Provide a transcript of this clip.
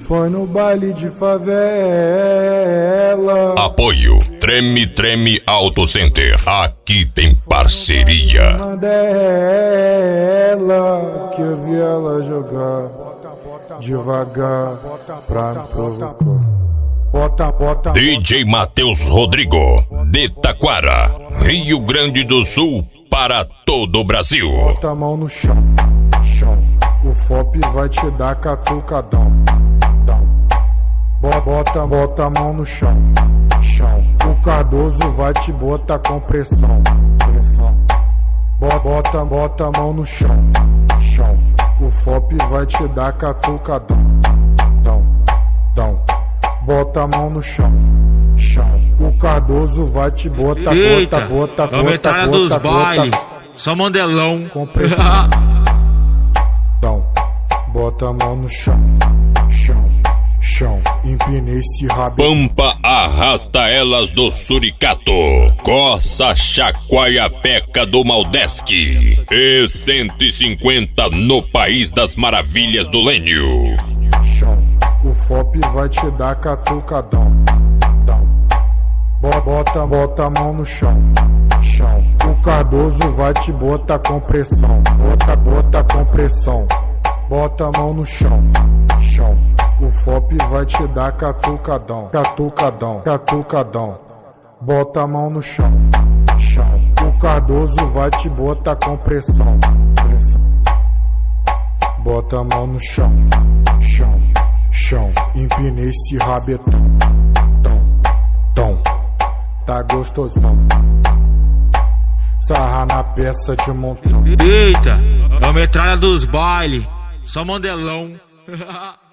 foi no baile de favela. Apoio Treme Treme Auto Center. Aqui tem parceria. Mandela, que eu vi ela jogar devagar pra me provocar. Bota. DJ Matheus Rodrigo, de Taquara, Rio Grande do Sul, para todo o Brasil. Bota a mão no chão. O FOP vai te dar catucadão. Bota a mão no chão. O Cardoso vai te botar com pressão. Bota a mão no chão. O FOP vai te dar catucadão. Bota a mão no chão. O Cardoso vai te botar. Eita, a metralha dos bailes. Só mandelão. Com pressão. Bota a mão no chão. Empina esse rabo. Pampa arrasta elas do suricato. Coça chacoalha peca do Maldesc. E 150 no País das Maravilhas do Lênio. O FOP vai te dar catucadão. Bota a mão no chão. O Cardoso vai te botar com pressão. Bota com pressão. Bota a mão no chão. O FOP vai te dar catucadão. Bota a mão no chão. O Cardoso vai te botar com pressão. Bota a mão no chão. Empina esse rabetão. Tá gostosão. Sarra na peça de montão. Eita, é a metralha dos bailes. Só mandelão.